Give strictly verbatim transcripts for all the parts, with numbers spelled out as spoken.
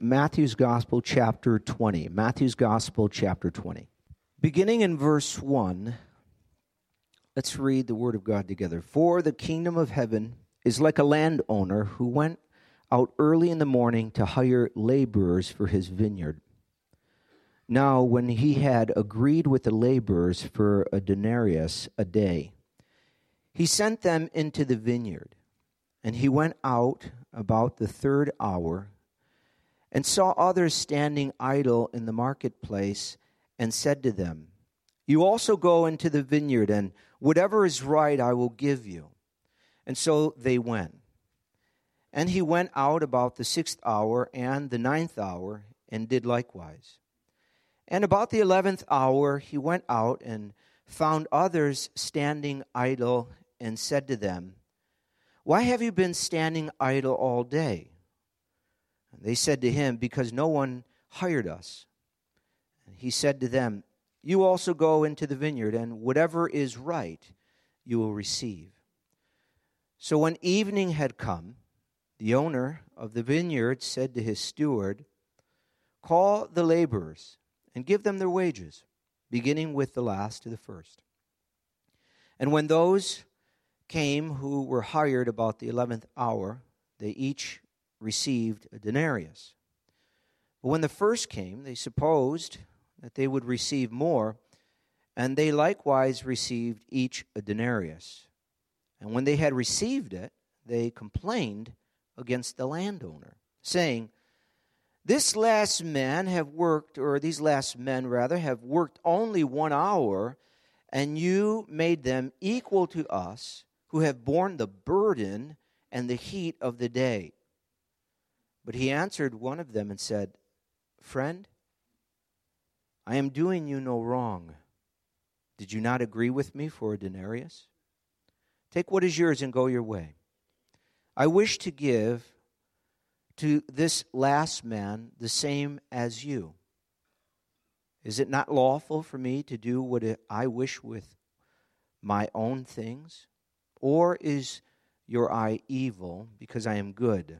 Matthew's Gospel, chapter twenty. Matthew's Gospel, chapter twenty. Beginning in verse one, let's read the Word of God together. For the kingdom of heaven is like a landowner who went out early in the morning to hire laborers for his vineyard. Now, when he had agreed with the laborers for a denarius a day, he sent them into the vineyard. And he went out about the third hour and saw others standing idle in the marketplace and said to them, You also go into the vineyard, and whatever is right I will give you. And so they went. And he went out about the sixth hour and the ninth hour and did likewise. And about the eleventh hour he went out and found others standing idle and said to them, Why have you been standing idle all day? And they said to him, Because no one hired us. And he said to them, You also go into the vineyard, and whatever is right you will receive. So when evening had come, the owner of the vineyard said to his steward, Call the laborers and give them their wages, beginning with the last to the first. And when those came who were hired about the eleventh hour, they each received a denarius. But when the first came, they supposed that they would receive more, and they likewise received each a denarius. And when they had received it, they complained against the landowner, saying, This last man have worked, or these last men rather, have worked only one hour, and you made them equal to us, who have borne the burden and the heat of the day. But he answered one of them and said, Friend, I am doing you no wrong. Did you not agree with me for a denarius? Take what is yours and go your way. I wish to give to this last man the same as you. Is it not lawful for me to do what I wish with my own things? Or is your eye evil because I am good?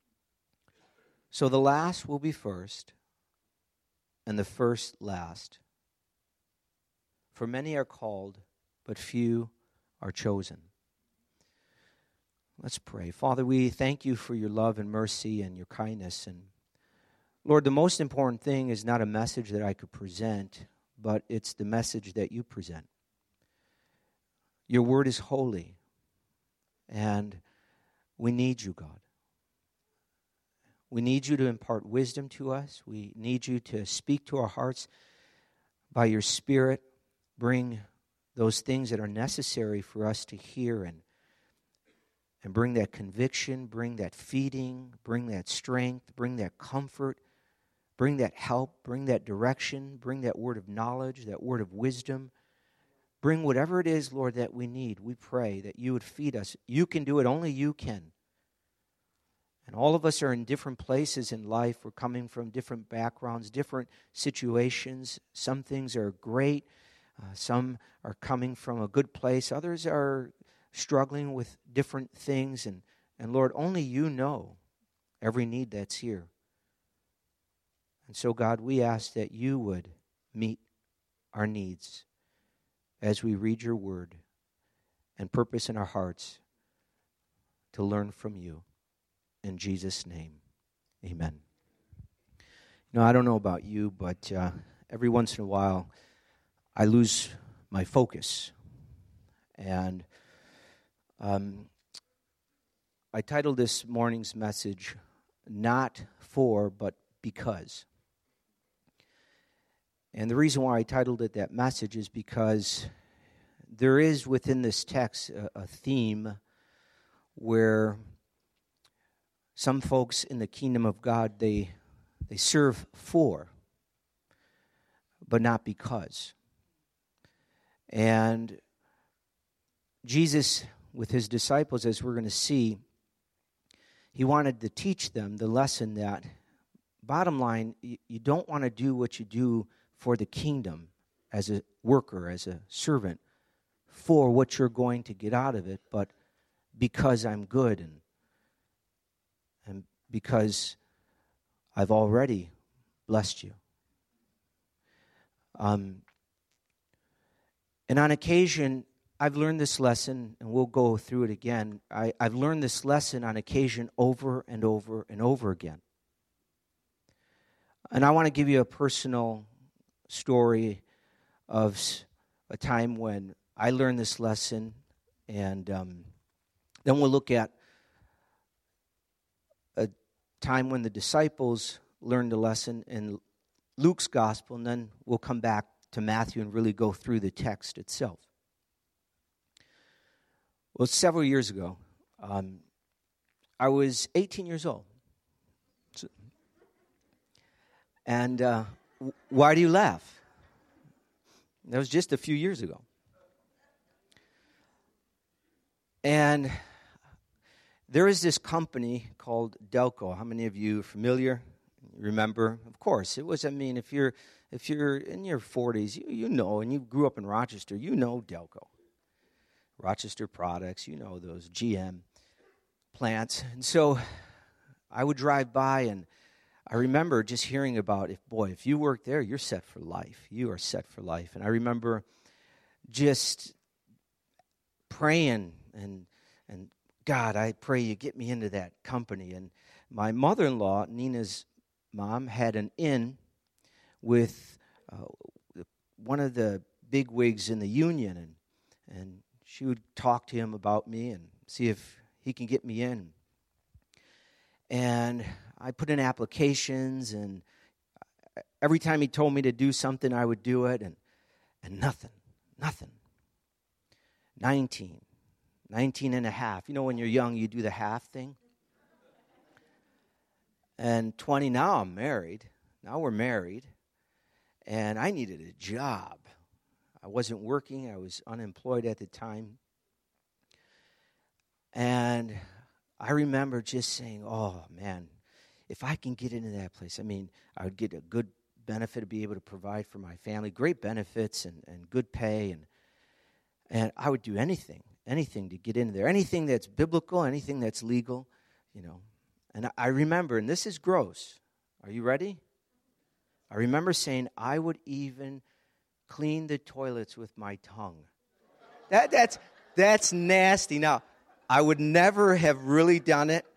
So the last will be first, and the first last. For many are called, but few are chosen. Let's pray. Father, we thank you for your love and mercy and your kindness. And Lord, the most important thing is not a message that I could present, but it's the message that you present. Your word is holy. And we need you, God. We need you to impart wisdom to us. We need you to speak to our hearts by your Spirit. Bring those things that are necessary for us to hear and, and bring that conviction, bring that feeding, bring that strength, bring that comfort, bring that help, bring that direction, bring that word of knowledge, that word of wisdom. Bring whatever it is, Lord, that we need. We pray that you would feed us. You can do it. Only you can. And all of us are in different places in life. We're coming from different backgrounds, different situations. Some things are great. Uh, some are coming from a good place. Others are struggling with different things. And, and Lord, only you know every need that's here. And so, God, we ask that you would meet our needs as we read your word and purpose in our hearts to learn from you. In Jesus' name, amen. You know, I don't know about you, but uh, every once in a while, I lose my focus. And um, I titled this morning's message, Not For, But Because. And the reason why I titled it that message is because there is within this text a, a theme where some folks in the kingdom of God, they they serve for, but not because. And Jesus, with his disciples, as we're going to see, he wanted to teach them the lesson that, bottom line, you, you don't want to do what you do for the kingdom as a worker, as a servant, for what you're going to get out of it, but because I'm good and and because I've already blessed you. Um, and on occasion, I've learned this lesson, and we'll go through it again. I, I've learned this lesson on occasion over and over and over again. And I want to give you a personal story of a time when I learned this lesson, and um, then we'll look at a time when the disciples learned the lesson in Luke's gospel, and then we'll come back to Matthew and really go through the text itself. Well, several years ago, um, I was eighteen years old. So, and uh, w- why do you laugh? That was just a few years ago. And there is this company called Delco. How many of you are familiar? Remember? Of course. It was, I mean, if you're if you're in your forties, you, you know, and you grew up in Rochester, you know Delco. Rochester Products, you know those G M plants. And so I would drive by, and I remember just hearing about, if boy, if you work there, you're set for life. You are set for life. And I remember just praying and and God, I pray you get me into that company. And my mother-in-law, Nina's mom, had an inn with uh, one of the big wigs in the union, and and she would talk to him about me and see if he can get me in. And I put in applications, and every time he told me to do something, I would do it, and and nothing, nothing. nineteen, nineteen and a half. You know, when you're young, you do the half thing. And twenty, now I'm married. Now we're married. And I needed a job. I wasn't working. I was unemployed at the time. And I remember just saying, oh, man, if I can get into that place, I mean, I would get a good benefit to be able to provide for my family, great benefits and, and good pay. And, and I would do anything, anything to get into there, anything that's biblical, anything that's legal, you know. And I remember, and this is gross. Are you ready? I remember saying I would even clean the toilets with my tongue. That that's that's nasty. Now, I would never have really done it.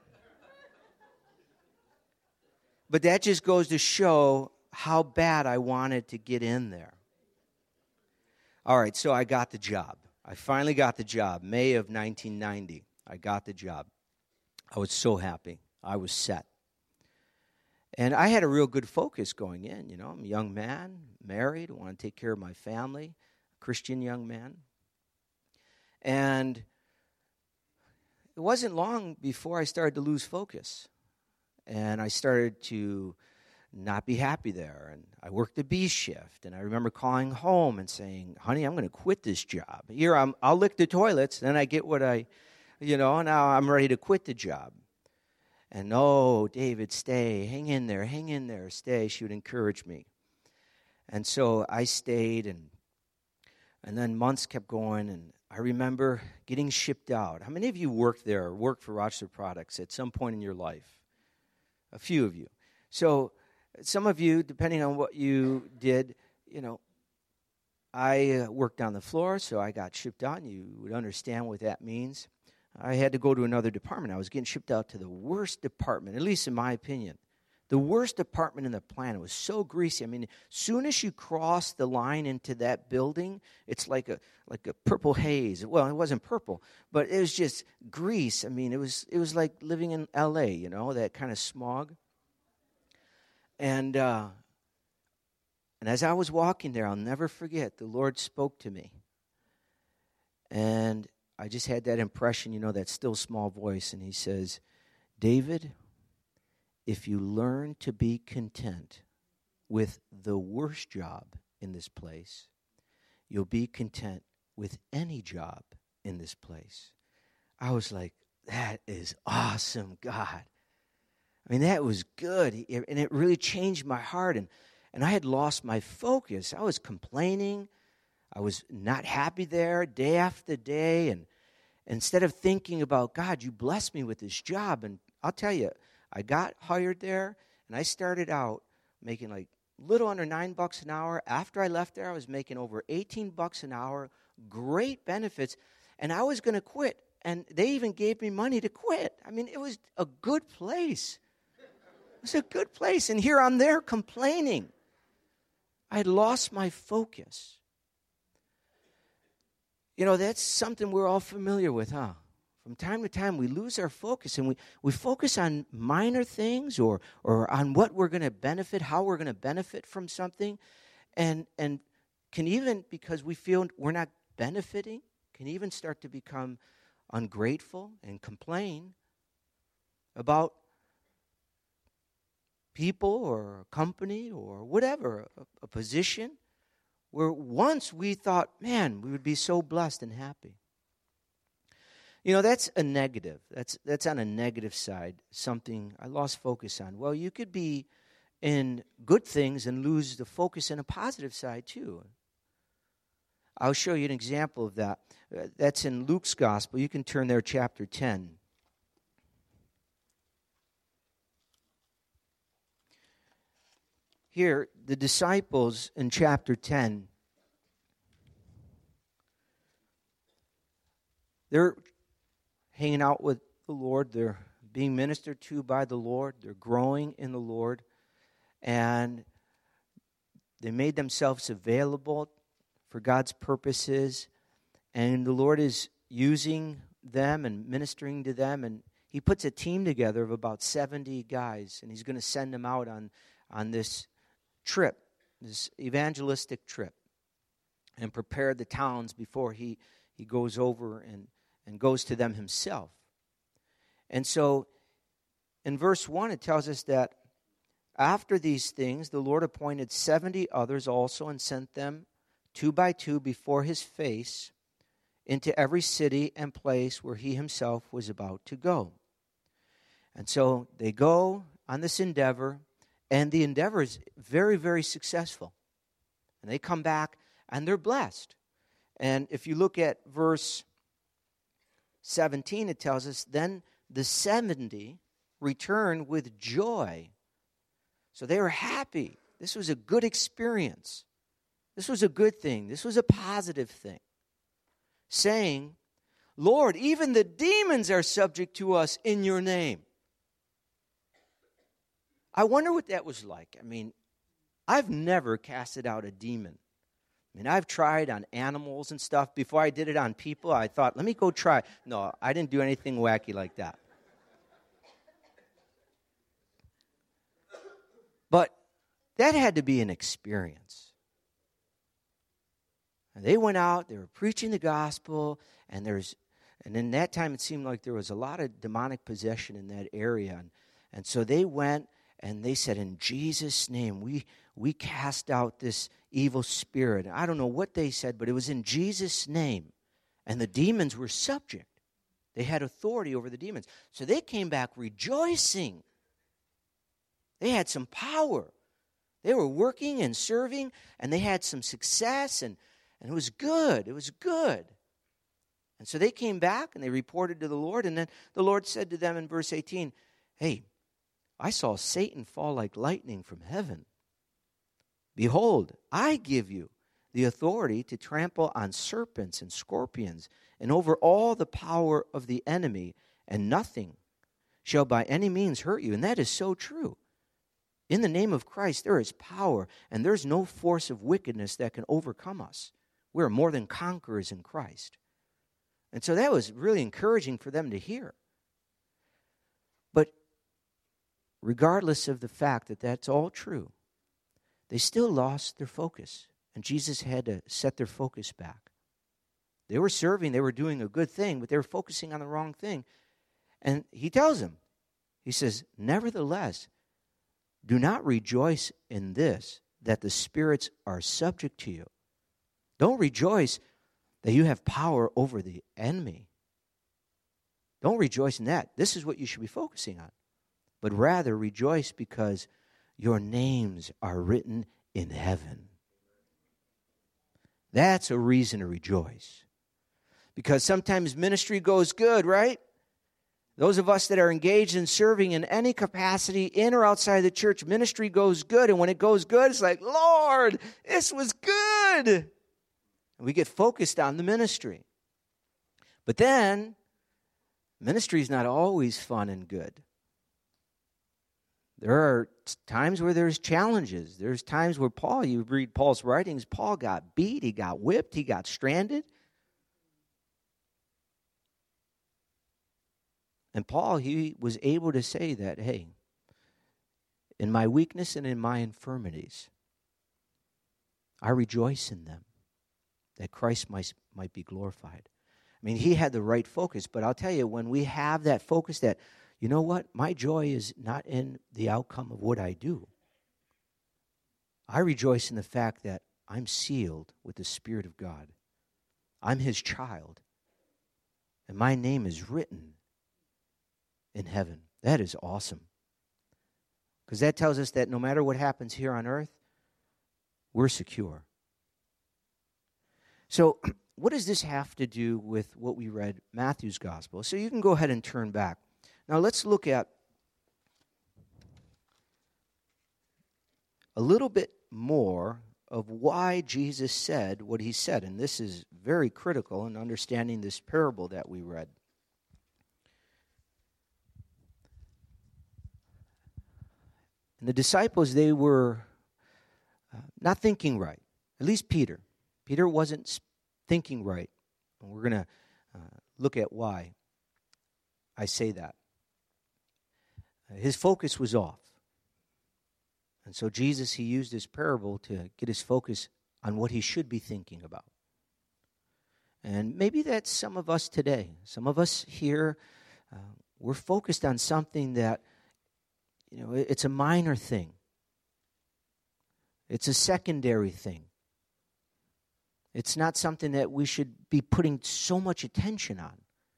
But that just goes to show how bad I wanted to get in there. All right, so I got the job. I finally got the job. May of nineteen ninety. I got the job. I was so happy. I was set. And I had a real good focus going in. You know, I'm a young man, married, I want to take care of my family, a Christian young man. And it wasn't long before I started to lose focus. And I started to not be happy there. And I worked the B shift. And I remember calling home and saying, honey, I'm going to quit this job. Here, I'm, I'll lick the toilets, then I get what I, you know, now I'm ready to quit the job. And, oh, David, stay, hang in there, hang in there, stay. She would encourage me. And so I stayed, and and then months kept going, and I remember getting shipped out. How many of you worked there or worked for Rochester Products at some point in your life? A few of you. So some of you, depending on what you did, you know, I uh, worked on the floor, so I got shipped out, and you would understand what that means. I had to go to another department. I was getting shipped out to the worst department, at least in my opinion. The worst department in the planet. It was so greasy. I mean, as soon as you cross the line into that building, it's like a like a purple haze. Well, it wasn't purple, but it was just grease. I mean, it was it was like living in L A, you know, that kind of smog. And uh, and as I was walking there, I'll never forget, the Lord spoke to me. And I just had that impression, you know, that still small voice, and he says, David, if you learn to be content with the worst job in this place, you'll be content with any job in this place. I was like, that is awesome, God. I mean, that was good, and it really changed my heart, and, and I had lost my focus. I was complaining. I was not happy there day after day, and instead of thinking about, God, you blessed me with this job, and I'll tell you, I got hired there, And I started out making like little under nine bucks an hour. After I left there, I was making over eighteen bucks an hour, great benefits, and I was going to quit. And they even gave me money to quit. I mean, it was a good place. It was a good place. And here I'm there complaining. I had lost my focus. You know, that's something we're all familiar with, huh? From time to time, we lose our focus, and we, we focus on minor things or or on what we're going to benefit, how we're going to benefit from something, and and can even, because we feel we're not benefiting, can even start to become ungrateful and complain about people or a company or whatever, a, a position, where once we thought, man, we would be so blessed and happy. You know, that's a negative. That's that's on a negative side, something I lost focus on. Well, you could be in good things and lose the focus in a positive side too. I'll show you an example of that. Uh, that's in Luke's Gospel. You can turn there, chapter ten. Here, the disciples in chapter ten, they're hanging out with the Lord. They're being ministered to by the Lord. They're growing in the Lord. And they made themselves available for God's purposes. And the Lord is using them and ministering to them. And he puts a team together of about seventy guys. And he's going to send them out on, on this trip, this evangelistic trip, and prepare the towns before he, he goes over and, and goes to them himself. And so in verse one, it tells us that after these things, the Lord appointed seventy others also and sent them two by two before his face into every city and place where he himself was about to go. And so they go on this endeavor, and the endeavor is very, very successful. And they come back, and they're blessed. And if you look at verse seventeen, it tells us, then the seventy returned with joy. So they were happy. This was a good experience. This was a good thing. This was a positive thing. Saying, Lord, even the demons are subject to us in your name. I wonder what that was like. I mean, I've never casted out a demon. I mean, I've tried on animals and stuff. Before I did it on people, I thought, let me go try. No, I didn't do anything wacky like that. But that had to be an experience. And they went out, they were preaching the gospel, and there's, and in that time it seemed like there was a lot of demonic possession in that area. And, and so they went and they said, in Jesus' name, we we cast out this evil spirit. I don't know what they said, but it was in Jesus' name. And the demons were subject. They had authority over the demons. So they came back rejoicing. They had some power. They were working and serving, and they had some success, and, and it was good. It was good. And so they came back, and they reported to the Lord, and then the Lord said to them in verse eighteen, hey, I saw Satan fall like lightning from heaven. Behold, I give you the authority to trample on serpents and scorpions and over all the power of the enemy, and nothing shall by any means hurt you. And that is so true. In the name of Christ, there is power, and there's no force of wickedness that can overcome us. We're more than conquerors in Christ. And so that was really encouraging for them to hear. But regardless of the fact that that's all true, they still lost their focus, and Jesus had to set their focus back. They were serving, they were doing a good thing, but they were focusing on the wrong thing. And he tells them, he says, nevertheless, do not rejoice in this, that the spirits are subject to you. Don't rejoice that you have power over the enemy. Don't rejoice in that. This is what you should be focusing on. But rather rejoice because your names are written in heaven. That's a reason to rejoice. Because sometimes ministry goes good, right? Those of us that are engaged in serving in any capacity in or outside the church, ministry goes good. And when it goes good, it's like, Lord, this was good. And we get focused on the ministry. But then, ministry is not always fun and good. There are times where there's challenges. There's times where Paul, you read Paul's writings, Paul got beat, he got whipped, he got stranded. And Paul, he was able to say that, hey, in my weakness and in my infirmities, I rejoice in them, that Christ might, might be glorified. I mean, he had the right focus, but I'll tell you, when we have that focus that, you know what, my joy is not in the outcome of what I do. I rejoice in the fact that I'm sealed with the Spirit of God. I'm his child, and my name is written in heaven. That is awesome. Because that tells us that no matter what happens here on earth, we're secure. So, what does this have to do with what we read, Matthew's gospel? So you can go ahead and turn back. Now let's look at a little bit more of why Jesus said what he said. And this is very critical in understanding this parable that we read. And the disciples, they were uh, not thinking right. At least Peter. Peter wasn't thinking right. And we're going to uh, look at why I say that. Uh, his focus was off. And so Jesus, he used this parable to get his focus on what he should be thinking about. And maybe that's some of us today. Some of us here, uh, we're focused on something that, you know, it's a minor thing. It's a secondary thing. It's not something that we should be putting so much attention on.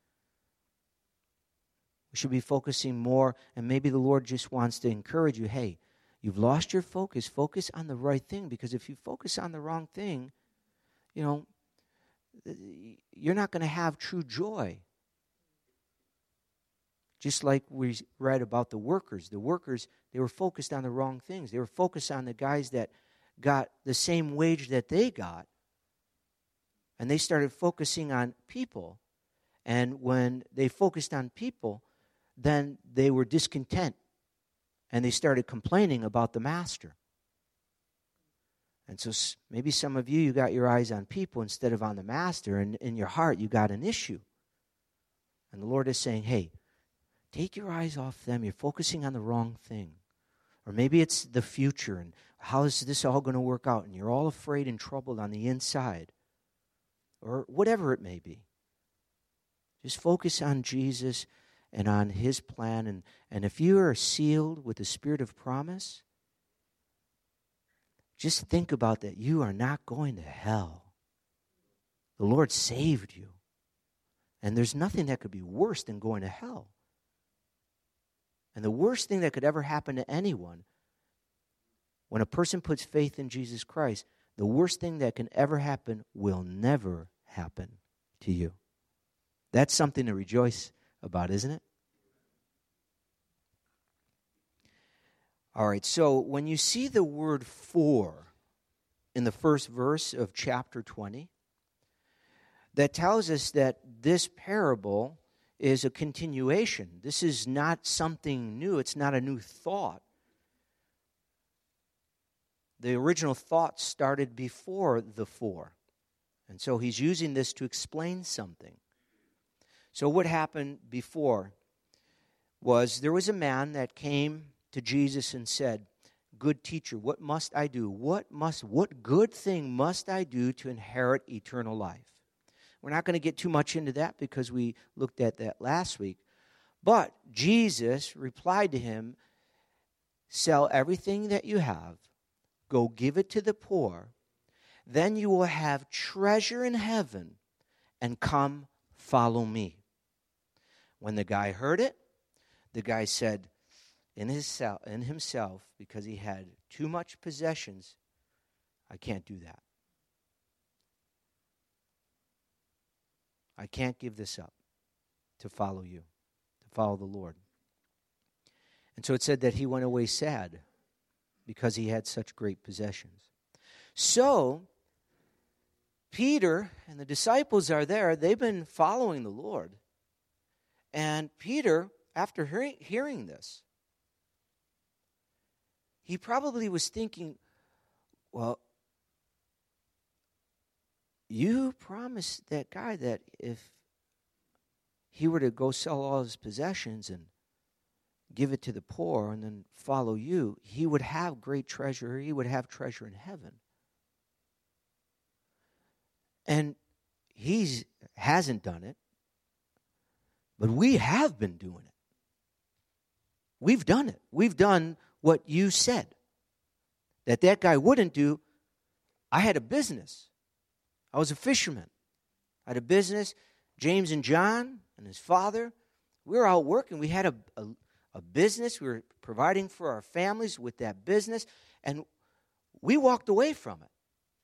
We should be focusing more, and maybe the Lord just wants to encourage you, hey, you've lost your focus. Focus on the right thing, because if you focus on the wrong thing, you know, you're not going to have true joy. Just like we read about the workers. The workers, they were focused on the wrong things. They were focused on the guys that got the same wage that they got. And they started focusing on people. And when they focused on people, then they were discontent. And they started complaining about the master. And so maybe some of you, you got your eyes on people instead of on the master. And in your heart, you got an issue. And the Lord is saying, hey, take your eyes off them. You're focusing on the wrong thing. Or maybe it's the future and how is this all going to work out? And you're all afraid and troubled on the inside. Or whatever it may be. Just focus on Jesus and on his plan. And, and if you are sealed with the Spirit of promise, just think about that. You are not going to hell. The Lord saved you. And there's nothing that could be worse than going to hell. And the worst thing that could ever happen to anyone, when a person puts faith in Jesus Christ, the worst thing that can ever happen will never happen to you. That's something to rejoice about, isn't it? All right, so when you see the word for in the first verse of chapter twenty, that tells us that this parable is a continuation. This is not something new. It's not a new thought. The original thought started before the for. And so he's using this to explain something. So what happened before was there was a man that came to Jesus and said, "Good teacher, what must I do? What must what good thing must I do to inherit eternal life?" We're not going to get too much into that because we looked at that last week. But Jesus replied to him, "Sell everything that you have, go give it to the poor, then you will have treasure in heaven, and come follow me." When the guy heard it, the guy said in his self, in himself, because he had too much possessions, "I can't do that. I can't give this up to follow you, to follow the Lord. And so it said that he went away sad because he had such great possessions. So, Peter and the disciples are there. They've been following the Lord. And Peter, after hearing, hearing this, he probably was thinking, well, you promised that guy that if he were to go sell all his possessions and give it to the poor and then follow you, he would have great treasure. He would have treasure in heaven. And he hasn't done it, but we have been doing it. We've done it. We've done what you said that that guy wouldn't do. I had a business. I was a fisherman. I had a business. James and John and his father, we were out working. We had a, a, a business. We were providing for our families with that business, and we walked away from it.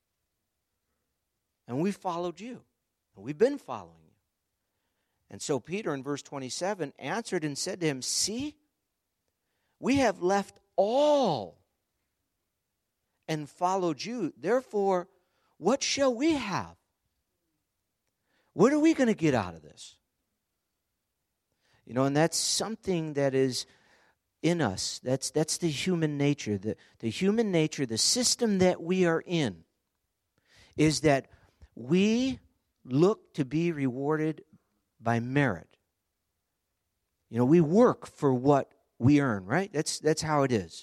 And we followed you. And we've been following you. And so Peter in verse twenty-seven answered and said to him, see, we have left all and followed you. Therefore, what shall we have? What are we going to get out of this? You know, and that's something that is in us. That's that's the human nature. The, the human nature, the system that we are in, is that we look to be rewarded by merit. You know, we work for what we earn, right? That's that's how it is.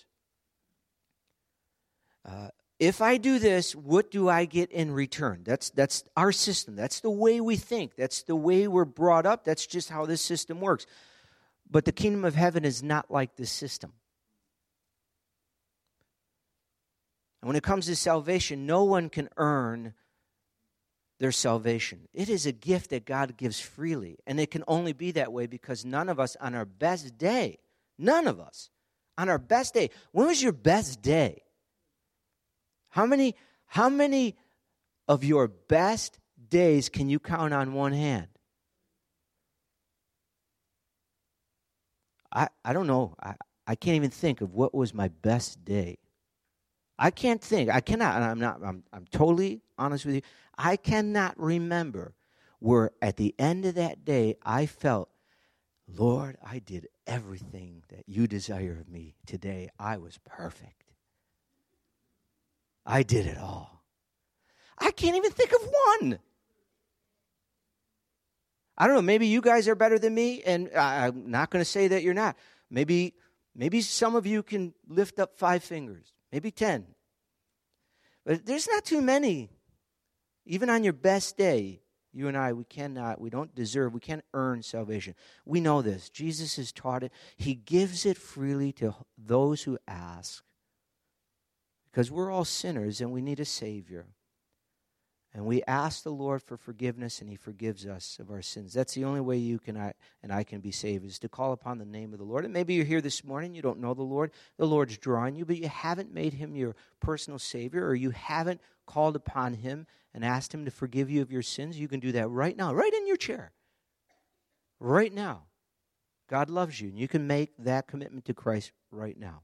Uh, if I do this, what do I get in return? That's that's our system. That's the way we think. That's the way we're brought up. That's just how this system works. But the kingdom of heaven is not like this system. And when it comes to salvation, no one can earn their salvation. It is a gift that God gives freely. And it can only be that way because none of us on our best day, none of us on our best day. When was your best day? How many, how many of your best days can you count on one hand? I, I don't know. I, I can't even think of what was my best day. I can't think. I cannot. And I'm not. I'm, I'm totally honest with you. I cannot remember where at the end of that day I felt, Lord, I did everything that you desire of me today. I was perfect. I did it all. I can't even think of one. I don't know. Maybe you guys are better than me, and I'm not going to say that you're not. Maybe, maybe some of you can lift up five fingers, maybe ten. But there's not too many. Even on your best day, you and I, we cannot, we don't deserve, we can't earn salvation. We know this. Jesus has taught it. He gives it freely to those who ask. Because we're all sinners and we need a Savior. And we ask the Lord for forgiveness and He forgives us of our sins. That's the only way you can I, and I can be saved, is to call upon the name of the Lord. And maybe you're here this morning, you don't know the Lord. The Lord's drawing you, but you haven't made Him your personal Savior, or you haven't called upon Him and asked Him to forgive you of your sins. You can do that right now, right in your chair. Right now. God loves you, and you can make that commitment to Christ right now.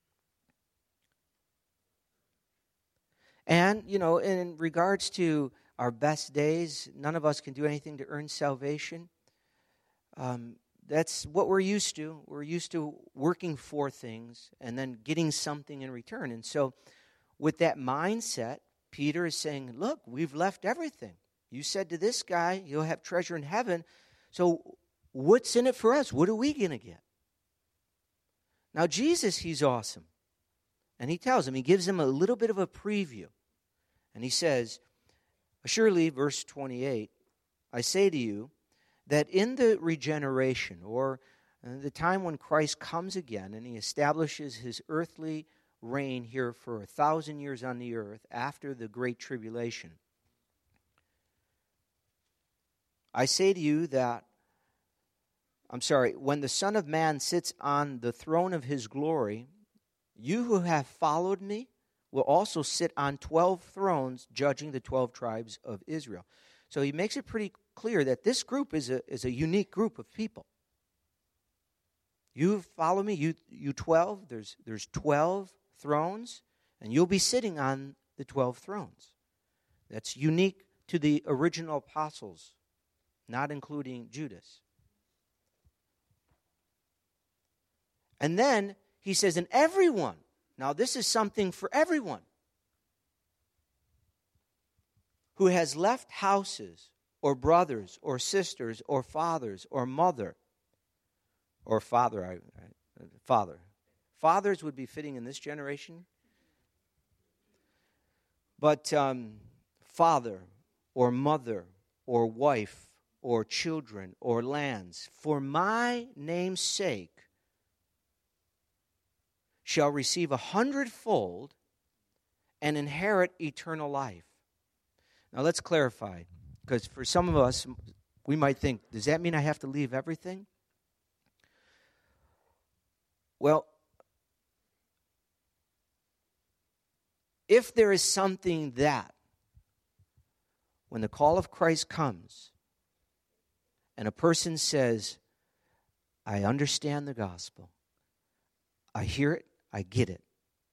And, you know, in regards to our best days, none of us can do anything to earn salvation. Um, that's what we're used to. We're used to working for things and then getting something in return. And so with that mindset, Peter is saying, look, we've left everything. You said to this guy, you'll have treasure in heaven. So what's in it for us? What are we going to get? Now, Jesus, He's awesome. And He tells him, He gives him a little bit of a preview. And He says, surely, verse twenty-eight, I say to you that in the regeneration, or the time when Christ comes again and He establishes His earthly reign here for a thousand years on the earth after the great tribulation, I say to you that, I'm sorry, when the Son of Man sits on the throne of His glory, you who have followed me will also sit on twelve thrones judging the twelve tribes of Israel. So He makes it pretty clear that this group is a, is a unique group of people. You follow me, you you twelve, there's there's twelve thrones, and you'll be sitting on the twelve thrones. That's unique to the original apostles, not including Judas. And then he says, and everyone, now this is something for everyone, who has left houses or brothers or sisters or fathers or mother or father, I, I, father. Fathers would be fitting in this generation. But um, father or mother or wife or children or lands, for my name's sake, shall receive a hundredfold and inherit eternal life. Now let's clarify, because for some of us, we might think, does that mean I have to leave everything? Well, if there is something that, when the call of Christ comes, and a person says, I understand the gospel, I hear it, I get it.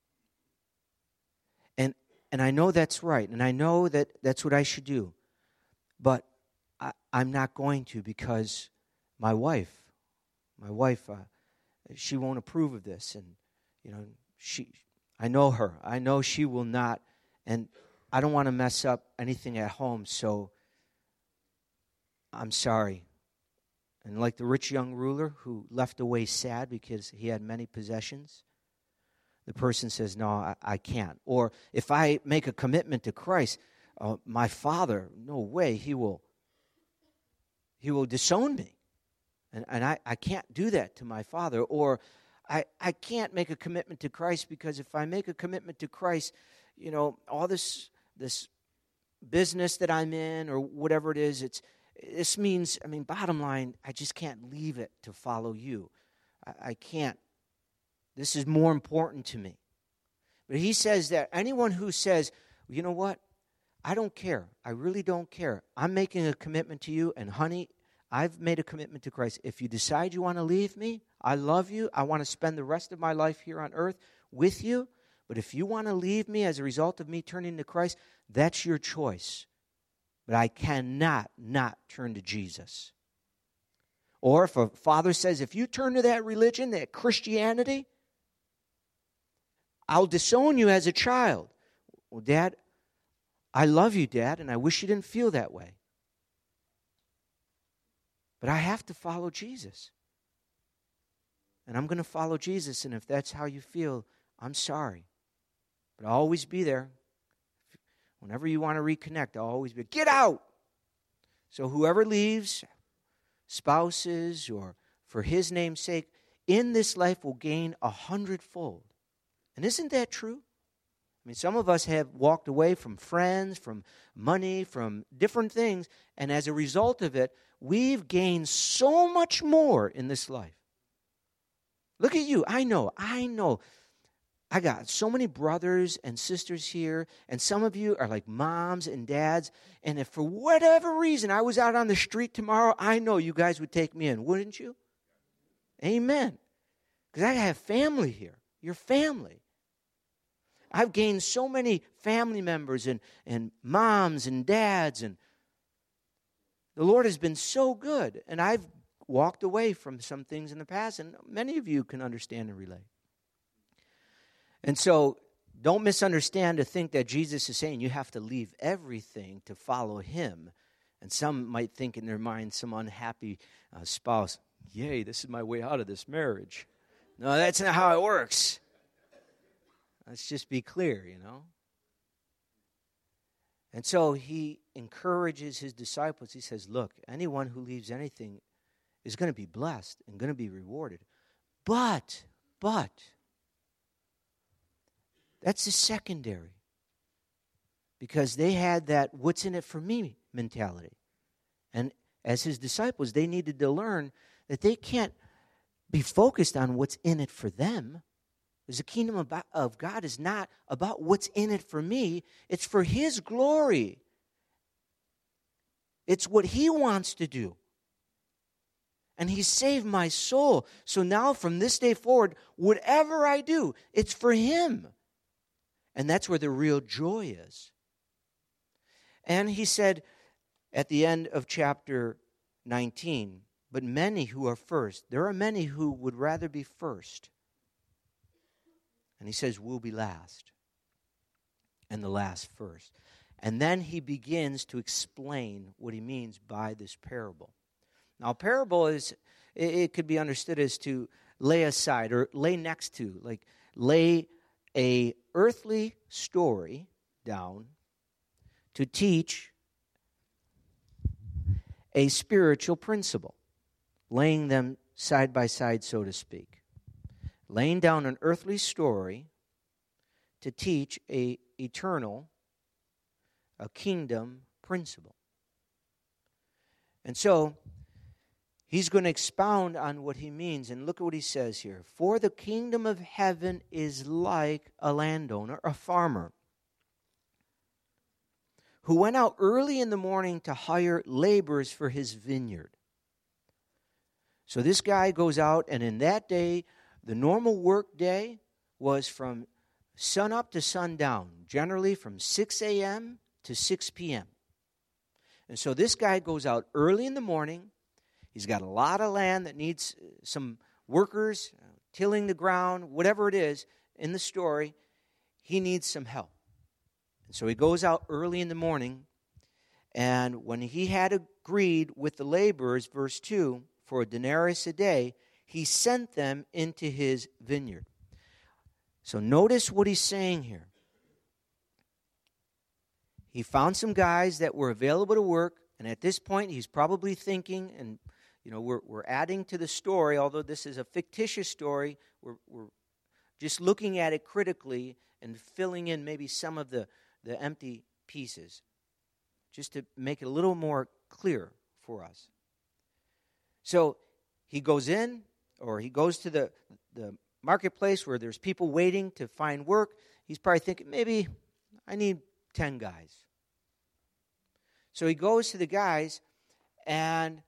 And and I know that's right, and I know that that's what I should do. But I, I'm not going to, because my wife, my wife, uh, she won't approve of this. And, you know, she, I know her. I know she will not. And I don't want to mess up anything at home, so I'm sorry. And like the rich young ruler who left away sad because he had many possessions, the person says, no, I, I can't. Or if I make a commitment to Christ, uh, my father, no way, he will he will disown me. And, and I, I can't do that to my father. Or I, I can't make a commitment to Christ, because if I make a commitment to Christ, you know, all this this business that I'm in or whatever it is, it's this means, I mean, bottom line, I just can't leave it to follow you. I, I can't. This is more important to me. But he says that anyone who says, you know what, I don't care. I really don't care. I'm making a commitment to you, and honey, I've made a commitment to Christ. If you decide you want to leave me, I love you. I want to spend the rest of my life here on earth with you. But if you want to leave me as a result of me turning to Christ, that's your choice. But I cannot not turn to Jesus. Or if a father says, if you turn to that religion, that Christianity, I'll disown you as a child. Well, Dad, I love you, Dad, and I wish you didn't feel that way. But I have to follow Jesus. And I'm going to follow Jesus, and if that's how you feel, I'm sorry. But I'll always be there. Whenever you want to reconnect, I'll always be, get out! So whoever leaves, spouses, or for his name's sake, in this life will gain a hundredfold. And isn't that true? I mean, some of us have walked away from friends, from money, from different things, and as a result of it, we've gained so much more in this life. Look at you. I know, I know. I got so many brothers and sisters here, and some of you are like moms and dads, and if for whatever reason I was out on the street tomorrow, I know you guys would take me in, wouldn't you? Amen. Because I have family here. Your family. I've gained so many family members and, and moms and dads, and the Lord has been so good. And I've walked away from some things in the past, and many of you can understand and relate. And so don't misunderstand to think that Jesus is saying you have to leave everything to follow him. And some might think in their mind, some unhappy uh, spouse, yay, this is my way out of this marriage. No, that's not how it works. Let's just be clear, you know. And so he encourages his disciples. He says, look, anyone who leaves anything is going to be blessed and going to be rewarded. But, but, that's the secondary. Because they had that what's in it for me mentality. And as his disciples, they needed to learn that they can't be focused on what's in it for them. Because the kingdom of, of God is not about what's in it for me. It's for his glory. It's what he wants to do. And he saved my soul. So now from this day forward, whatever I do, it's for him. And that's where the real joy is. And he said at the end of chapter nineteen, but many who are first, there are many who would rather be first. And he says, we'll be last. And the last first. And then he begins to explain what he means by this parable. Now, parable is, it, it could be understood as to lay aside or lay next to, like lay a earthly story down to teach a spiritual principle, laying them side by side, so to speak. Laying down an earthly story to teach a eternal, a kingdom principle. And so, he's going to expound on what he means, and look at what he says here. For the kingdom of heaven is like a landowner, a farmer, who went out early in the morning to hire laborers for his vineyard. So this guy goes out, and in that day, the normal work day was from sun up to sundown, generally from six a.m. to six p.m. And so this guy goes out early in the morning. He's got a lot of land that needs some workers, uh, tilling the ground, whatever it is in the story. He needs some help. And so he goes out early in the morning, and when he had agreed with the laborers, verse two, for a denarius a day, he sent them into his vineyard. So notice what he's saying here. He found some guys that were available to work, and at this point he's probably thinking, and you know, we're we're adding to the story, although this is a fictitious story, we're we're just looking at it critically and filling in maybe some of the, the empty pieces, just to make it a little more clear for us. So he goes in, or he goes to the, the marketplace where there's people waiting to find work. He's probably thinking, maybe I need ten guys. So he goes to the guys, and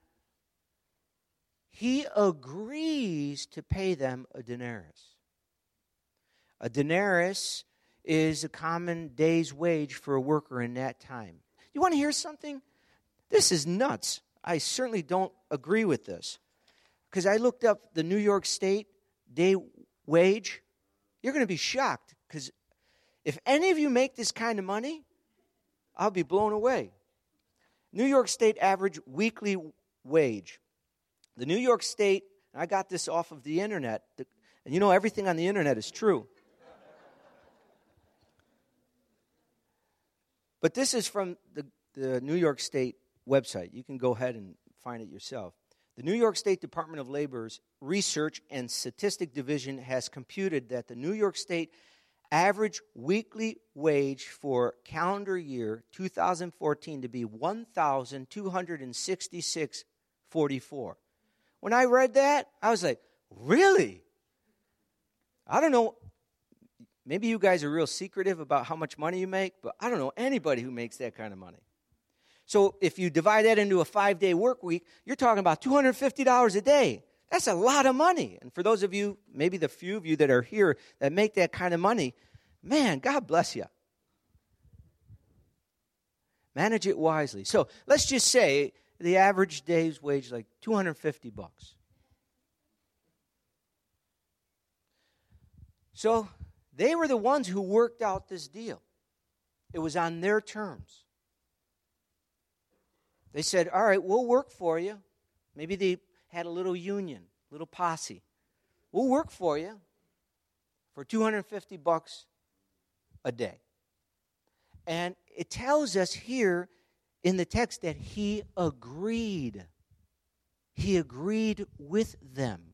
he agrees to pay them a denarius. A denarius is a common day's wage for a worker in that time. You want to hear something? This is nuts. I certainly don't agree with this. Because I looked up the New York State day wage. You're going to be shocked. Because if any of you make this kind of money, I'll be blown away. New York State average weekly wage. The New York State, I got this off of the internet, and you know everything on the internet is true. But this is from the, the New York State website. You can go ahead and find it yourself. The New York State Department of Labor's Research and Statistic Division has computed that the New York State average weekly wage for calendar year two thousand fourteen to be one thousand two hundred sixty-six dollars and forty-four cents. When I read that, I was like, really? I don't know. Maybe you guys are real secretive about how much money you make, but I don't know anybody who makes that kind of money. So if you divide that into a five-day work week, you're talking about two hundred fifty dollars a day. That's a lot of money. And for those of you, maybe the few of you that are here that make that kind of money, man, God bless you. Manage it wisely. So let's just say the average day's wage like two hundred fifty bucks. So they were the ones who worked out this deal. It was on their terms. They said, all right, we'll work for you. Maybe they had a little union, little posse. We'll work for you for two hundred fifty bucks a day. And it tells us here in the text that he agreed. He agreed with them.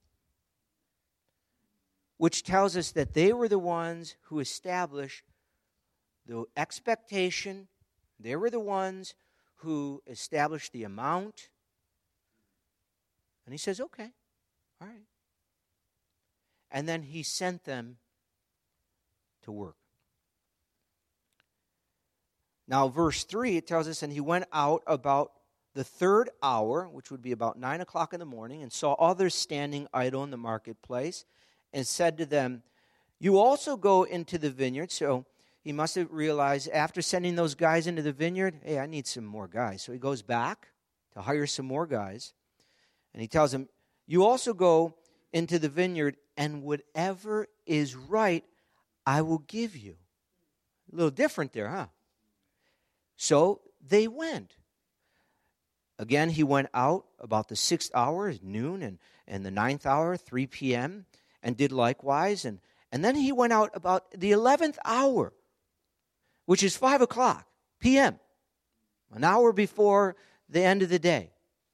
Which tells us that they were the ones who established the expectation. They were the ones who established the amount. And he says, okay, all right. And then he sent them to work. Now, verse three, it tells us, and he went out about the third hour, which would be about nine o'clock in the morning, and saw others standing idle in the marketplace, and said to them, you also go into the vineyard. So he must have realized after sending those guys into the vineyard, hey, I need some more guys. So he goes back to hire some more guys. And he tells them, you also go into the vineyard, and whatever is right, I will give you. A little different there, huh? So they went. Again, he went out about the sixth hour, noon, and, and the ninth hour, three p.m., and did likewise. And, and then he went out about the eleventh hour, which is five o'clock p.m., an hour before the end of the day.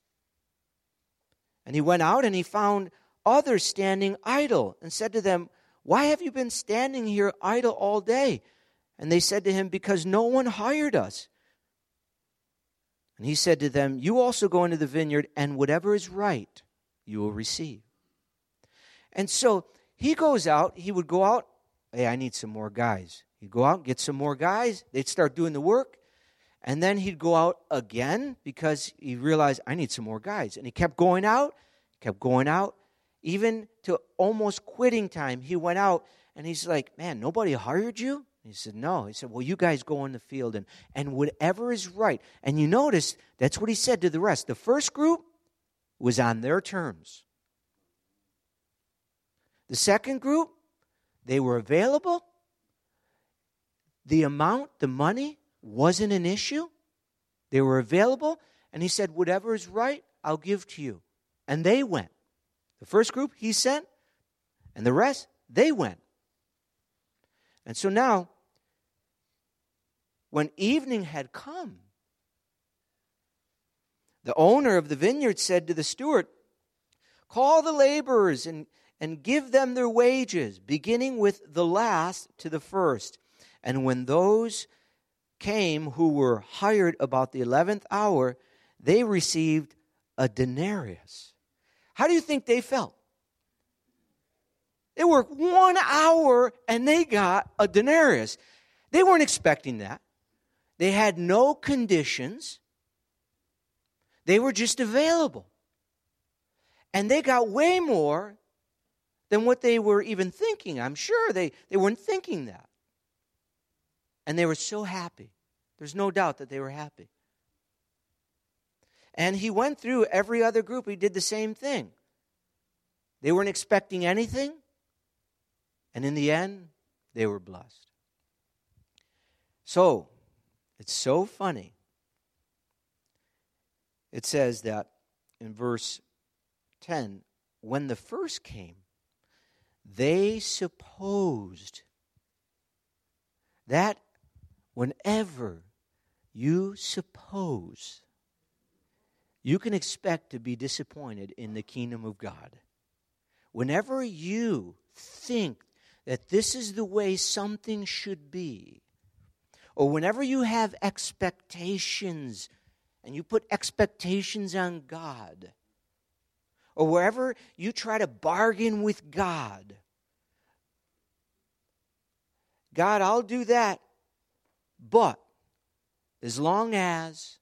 And he went out and he found others standing idle and said to them, why have you been standing here idle all day? And they said to him, because no one hired us. And he said to them, you also go into the vineyard, and whatever is right, you will receive. And so he goes out, he would go out, hey, I need some more guys. He'd go out, get some more guys, they'd start doing the work, and then he'd go out again because he realized, I need some more guys. And he kept going out, kept going out, even to almost quitting time. He went out, and he's like, man, nobody hired you? He said, no. He said, well, you guys go in the field, and, and whatever is right. And you notice, that's what he said to the rest. The first group was on their terms. The second group, they were available. The amount, the money, wasn't an issue. They were available. And he said, whatever is right, I'll give to you. And they went. The first group he sent, and the rest, they went. And so now, when evening had come, the owner of the vineyard said to the steward, call the laborers and, and give them their wages, beginning with the last to the first. And when those came who were hired about the eleventh hour, they received a denarius. How do you think they felt? They worked one hour and they got a denarius. They weren't expecting that. They had no conditions. They were just available. And they got way more than what they were even thinking. I'm sure they, they weren't thinking that. And they were so happy. There's no doubt that they were happy. And he went through every other group. He did the same thing. They weren't expecting anything. And in the end, they were blessed. So, it's so funny. It says that in verse ten, when the first came, they supposed that whenever you suppose, you can expect to be disappointed in the kingdom of God. Whenever you think that this is the way something should be, or whenever you have expectations and you put expectations on God, or wherever you try to bargain with God, God, I'll do that, but as long as,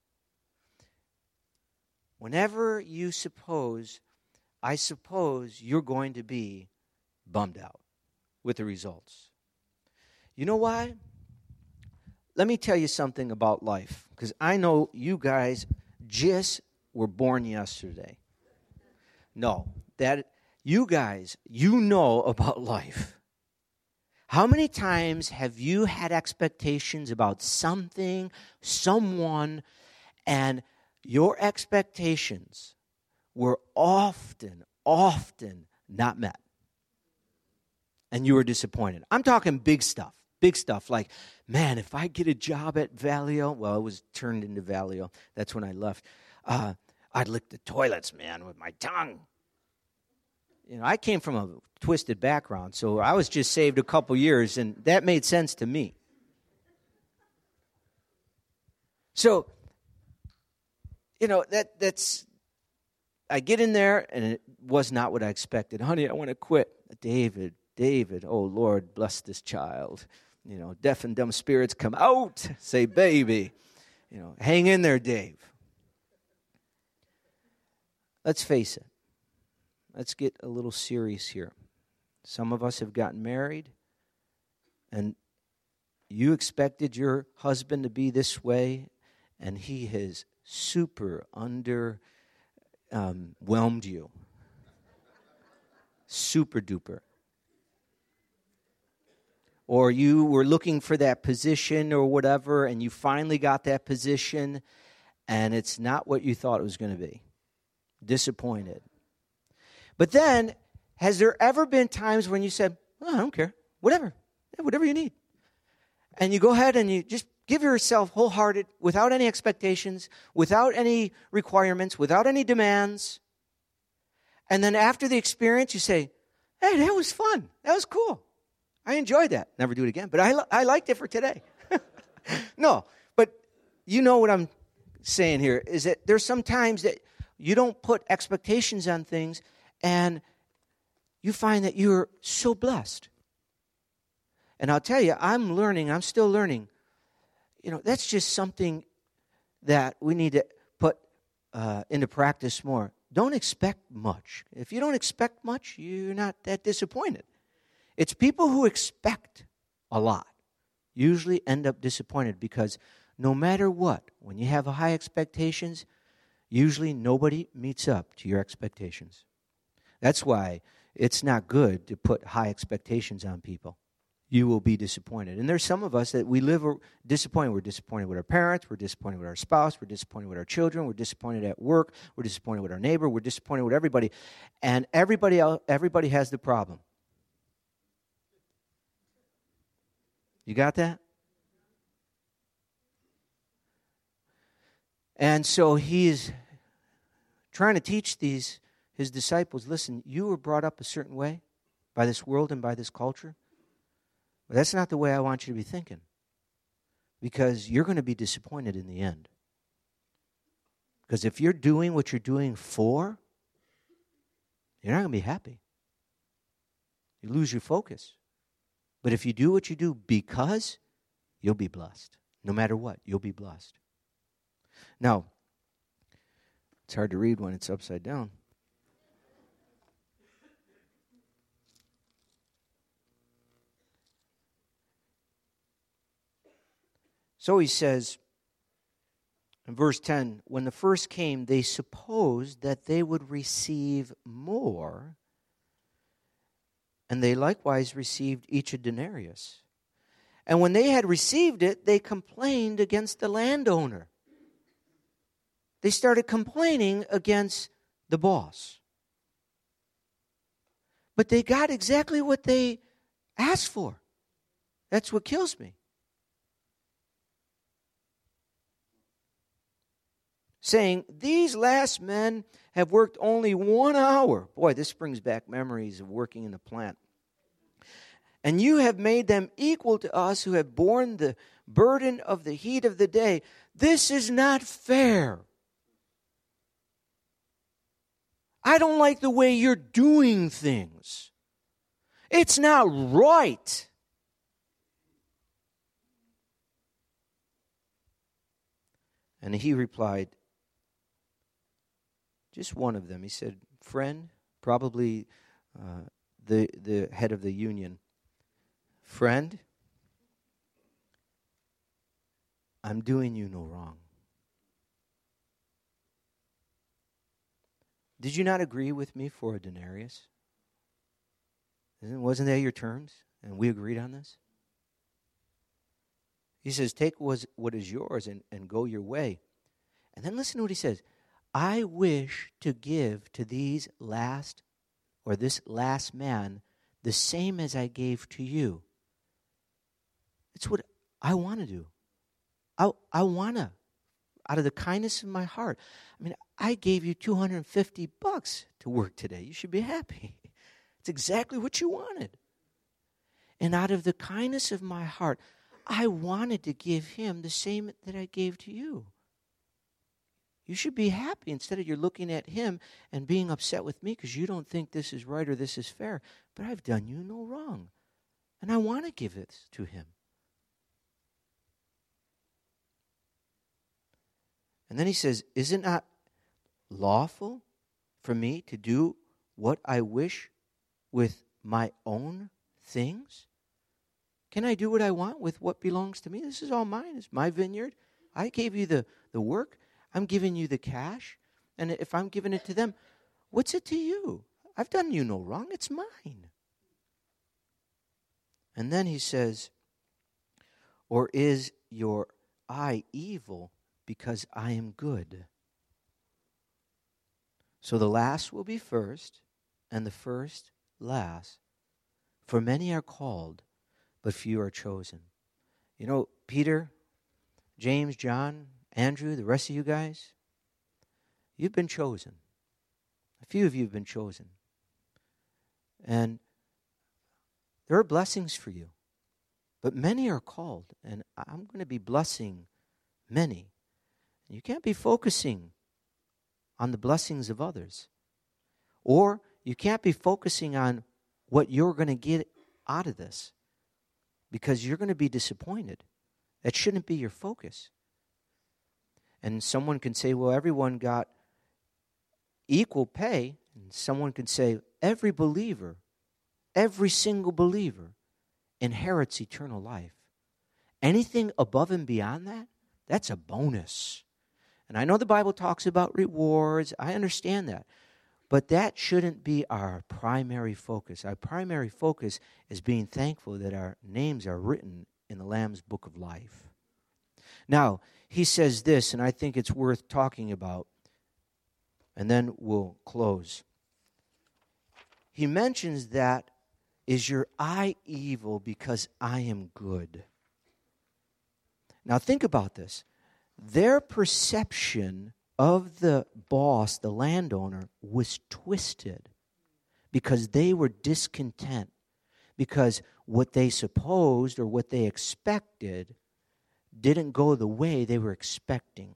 whenever you suppose, I suppose you're going to be bummed out with the results. You know why? Let me tell you something about life, because I know you guys just were born yesterday. No, that you guys, you know about life. How many times have you had expectations about something, someone, and your expectations were often, often not met? And you were disappointed. I'm talking big stuff, big stuff like, man, if I get a job at Valio, well, it was turned into Valio. That's when I left. Uh, I'd lick the toilets, man, with my tongue. You know, I came from a twisted background, so I was just saved a couple years, and that made sense to me. So, you know, that that's, I get in there, and it was not what I expected. Honey, I want to quit. David, David, oh, Lord, bless this child. You know, deaf and dumb spirits come out. Say, baby. You know, hang in there, Dave. Let's face it. Let's get a little serious here. Some of us have gotten married, and you expected your husband to be this way, and he has super under um, whelmed you. Super duper. Or you were looking for that position or whatever, and you finally got that position, and it's not what you thought it was going to be. Disappointed. But then, has there ever been times when you said, oh, I don't care, whatever, yeah, whatever you need. And you go ahead and you just give yourself wholehearted, without any expectations, without any requirements, without any demands. And then after the experience, you say, hey, that was fun. That was cool. I enjoyed that. Never do it again, but I, I liked it for today. No, but you know what I'm saying here is that there's some times that you don't put expectations on things, and you find that you're so blessed. And I'll tell you, I'm learning, I'm still learning. You know, that's just something that we need to put uh, into practice more. Don't expect much. If you don't expect much, you're not that disappointed. It's people who expect a lot usually end up disappointed, because no matter what, when you have high expectations, usually nobody meets up to your expectations. That's why it's not good to put high expectations on people. You will be disappointed. And there's some of us that we live disappointed. We're disappointed with our parents. We're disappointed with our spouse. We're disappointed with our children. We're disappointed at work. We're disappointed with our neighbor. We're disappointed with everybody. And everybody else, everybody has the problem. You got that? And so he's trying to teach these his disciples, listen, you were brought up a certain way by this world and by this culture. But that's not the way I want you to be thinking, because you're going to be disappointed in the end. Because if you're doing what you're doing for, you're not going to be happy. You lose your focus. But if you do what you do because, you'll be blessed. No matter what, you'll be blessed. Now, it's hard to read when it's upside down. So he says in verse ten, when the first came, they supposed that they would receive more, and they likewise received each a denarius. And when they had received it, they complained against the landowner. They started complaining against the boss. But they got exactly what they asked for. That's what kills me. Saying, these last men have worked only one hour. Boy, this brings back memories of working in the plant. And you have made them equal to us who have borne the burden of the heat of the day. This is not fair. I don't like the way you're doing things. It's not right. And he replied, just one of them. He said, friend, probably uh, the, the head of the union, friend, I'm doing you no wrong. Did you not agree with me for a denarius? Wasn't that your terms? And we agreed on this? He says, take what is yours and, and go your way. And then listen to what he says. I wish to give to these last, or this last man, the same as I gave to you. It's what I want to do. I, I want to, out of the kindness of my heart. I mean, I gave you two hundred fifty bucks to work today. You should be happy. It's exactly what you wanted. And out of the kindness of my heart, I wanted to give him the same that I gave to you. You should be happy instead of you're looking at him and being upset with me because you don't think this is right or this is fair. But I've done you no wrong. And I want to give it to him. And then he says, is it not lawful for me to do what I wish with my own things? Can I do what I want with what belongs to me? This is all mine. It's my vineyard. I gave you the, the work. I'm giving you the cash. And if I'm giving it to them, what's it to you? I've done you no wrong. It's mine. And then he says, or is your eye evil because I am good? So the last will be first, and the first last. For many are called, but few are chosen. You know, Peter, James, John, Andrew, the rest of you guys, you've been chosen. A few of you have been chosen. And there are blessings for you. But many are called, and I'm going to be blessing many. You can't be focusing on the blessings of others. Or you can't be focusing on what you're going to get out of this, because you're going to be disappointed. That shouldn't be your focus. And someone can say, well, everyone got equal pay. And someone can say, every believer, every single believer inherits eternal life. Anything above and beyond that, that's a bonus. And I know the Bible talks about rewards. I understand that. But that shouldn't be our primary focus. Our primary focus is being thankful that our names are written in the Lamb's Book of Life. Now, he says this, and I think it's worth talking about, and then we'll close. He mentions that, is your eye evil because I am good? Now, think about this. Their perception of the boss, the landowner, was twisted because they were discontent, because what they supposed or what they expected didn't go the way they were expecting.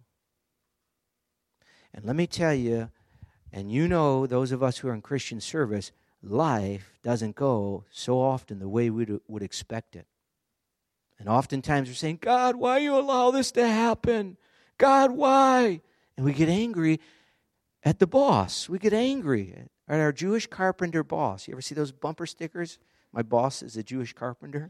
And let me tell you, and you know, those of us who are in Christian service, life doesn't go so often the way we would expect it. And oftentimes we're saying, God, why you allow this to happen? God, why? And we get angry at the boss. We get angry at our Jewish carpenter boss. You ever see those bumper stickers? My boss is a Jewish carpenter.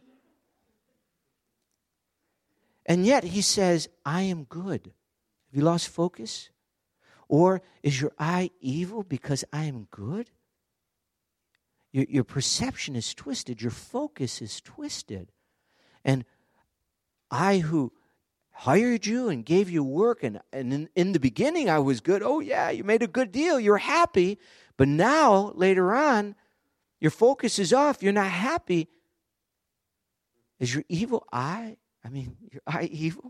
And yet he says, I am good. Have you lost focus? Or is your eye evil because I am good? Your, your perception is twisted. Your focus is twisted. And I who hired you and gave you work, and, and in, in the beginning I was good. Oh yeah, you made a good deal. You're happy. But now, later on, your focus is off. You're not happy. Is your evil eye, I mean, your eye evil?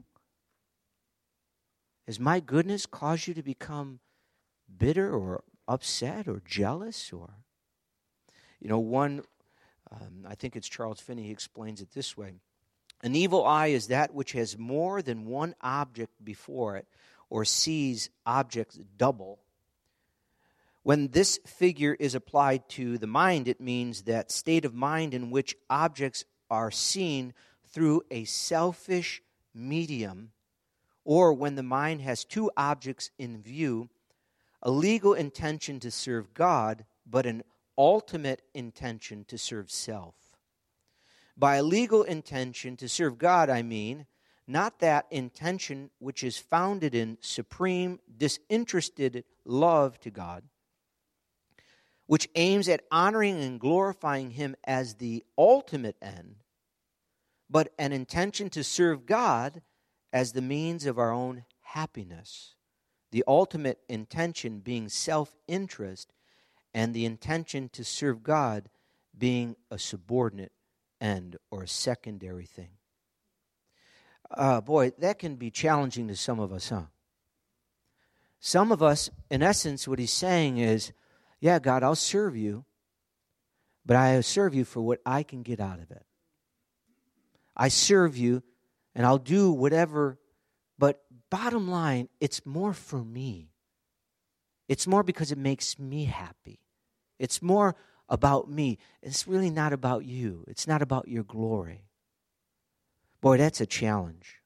Has my goodness caused you to become bitter or upset or jealous? Or, you know, one, um, I think it's Charles Finney, he explains it this way. An evil eye is that which has more than one object before it, or sees objects double. When this figure is applied to the mind, it means that state of mind in which objects are seen through a selfish medium, or when the mind has two objects in view, a legal intention to serve God, but an ultimate intention to serve self. By a legal intention to serve God, I mean, not that intention which is founded in supreme, disinterested love to God, which aims at honoring and glorifying Him as the ultimate end, but an intention to serve God as the means of our own happiness, the ultimate intention being self-interest, and the intention to serve God being a subordinate end or a secondary thing. Uh, boy, that can be challenging to some of us, huh? Some of us, in essence, what he's saying is, yeah, God, I'll serve you, but I serve you for what I can get out of it. I serve you, and I'll do whatever, but bottom line, it's more for me. It's more because it makes me happy. It's more about me. It's really not about you. It's not about your glory. Boy, that's a challenge.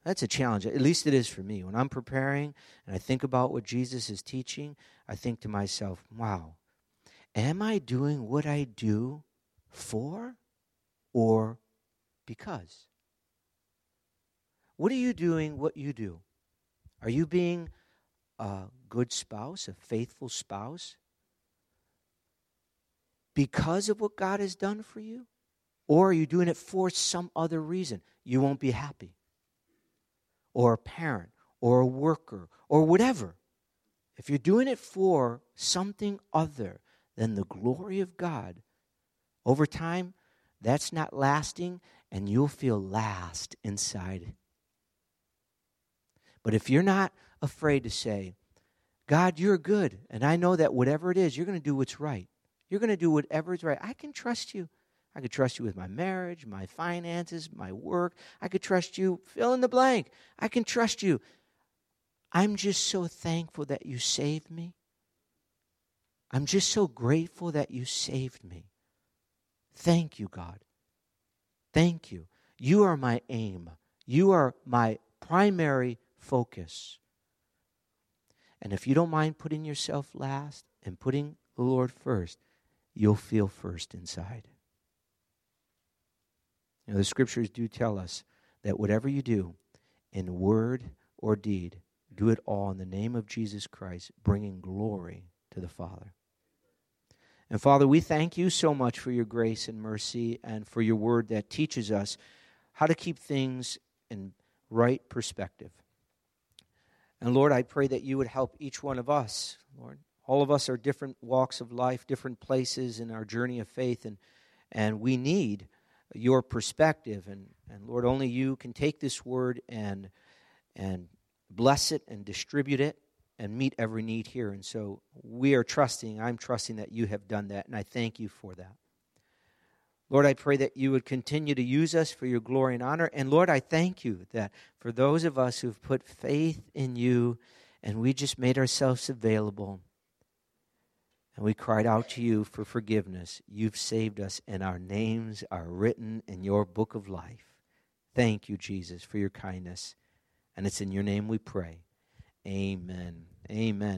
That's a challenge. At least it is for me. When I'm preparing and I think about what Jesus is teaching, I think to myself, wow, am I doing what I do for or because? What are you doing what you do? Are you being a good spouse, a faithful spouse, because of what God has done for you? Or are you doing it for some other reason? You won't be happy. Or a parent, or a worker, or whatever. If you're doing it for something other than the glory of God, over time, that's not lasting, and you'll feel last inside. But if you're not afraid to say, God, you're good, and I know that whatever it is, you're going to do what's right. You're going to do whatever is right. I can trust you. I could trust you with my marriage, my finances, my work. I could trust you, fill in the blank. I can trust you. I'm just so thankful that you saved me. I'm just so grateful that you saved me. Thank you, God. Thank you. You are my aim. You are my primary focus. And if you don't mind putting yourself last and putting the Lord first, you'll feel first inside. You know, the scriptures do tell us that whatever you do in word or deed, do it all in the name of Jesus Christ, bringing glory to the Father. And Father, we thank you so much for your grace and mercy and for your word that teaches us how to keep things in right perspective. And Lord, I pray that you would help each one of us, Lord. All of us are different walks of life, different places in our journey of faith, and, and we need your perspective. And, and Lord, only you can take this word and, and bless it and distribute it and meet every need here. And so we are trusting, I'm trusting that you have done that, and I thank you for that. Lord, I pray that you would continue to use us for your glory and honor. And Lord, I thank you that for those of us who've put faith in you and we just made ourselves available and we cried out to you for forgiveness, you've saved us and our names are written in your book of life. Thank you, Jesus, for your kindness. And it's in your name we pray. Amen. Amen.